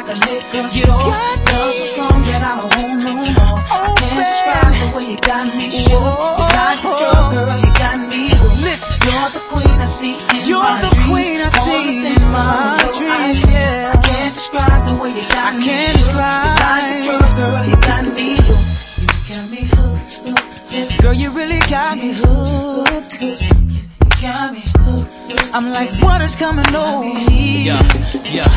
like a liquor store. Love so strong that I don't want no more. I can't describe the way you got me shook. You got the drug, girl, you got me hooked. Listen, you're the queen I see in you're my the dreams. queen I see in my dreams. Yeah. I can't describe the way you got me shook. You got the drug, girl, you got me hooked. You got me hooked. Girl, you really got me hooked. You got me hooked. I'm like, what is coming over me? Yeah, yeah.